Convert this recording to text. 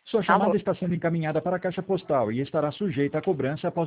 Sua chamada Alô? está sendo encaminhada para a caixa postal e estará sujeita a cobrança após